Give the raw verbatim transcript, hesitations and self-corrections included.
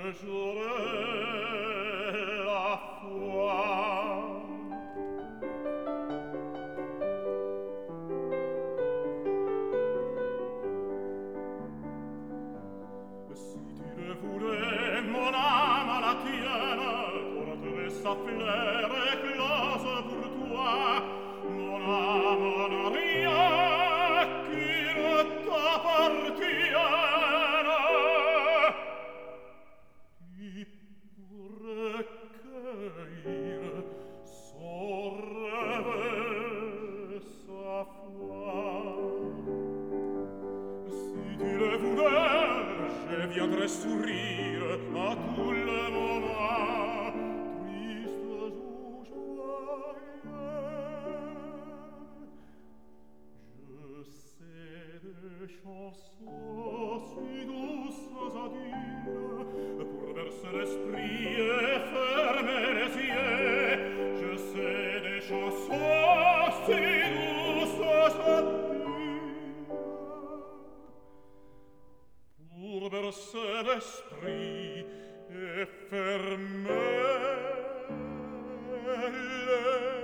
j'aurai la foi. Si tu le voulais, mon âme à la tienne, porterait sa fleur éclose pour toi. Mon âme n'a rien qui ne t'appartienne. Tu pourrais cueillir son rêve, sa foi. Si tu le voulais, je viendrais sourire à tout le moment, triste ou joyeux. Je sais des chansons si douces à dire, pour bercer l'esprit et fermer les yeux. Je sais des chansons si douces à dire, pour bercer l'esprit et fermer les